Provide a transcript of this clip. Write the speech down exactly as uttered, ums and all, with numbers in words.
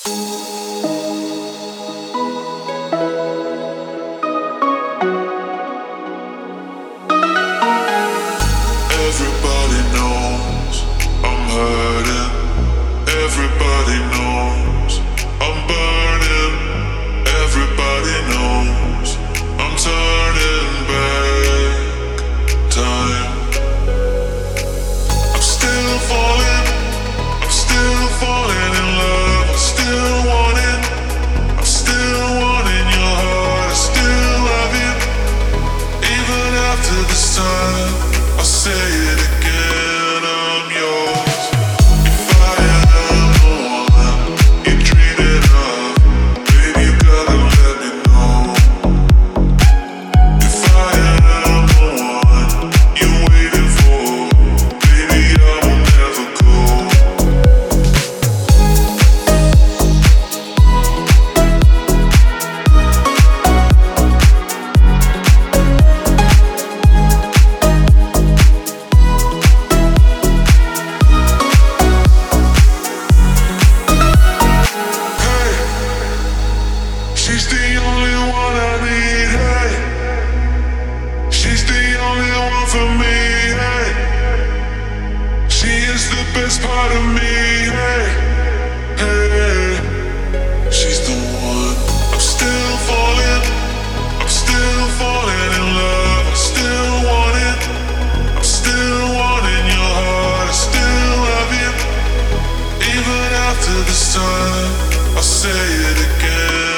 Everybody knows I'm hurting. Everybody knows I'm burning. Everybody knows I'm turning back time. I'm still falling. I'm still falling in love. I still want it. I'm still wanting your heart. I still love you. Even after this time, I'll say it again, I'm yours. If I am the one you dreamed of, baby, you gotta let me know. If I am the one you're waiting for, baby, I will never go. She's the only one I need, hey. She's the only one for me, hey. She is the best part of me, hey. Hey, she's the one. I'm still falling. I'm still falling in love. I still want it. I'm still wanting your heart. I still love you. Even after this time, I'll say it again.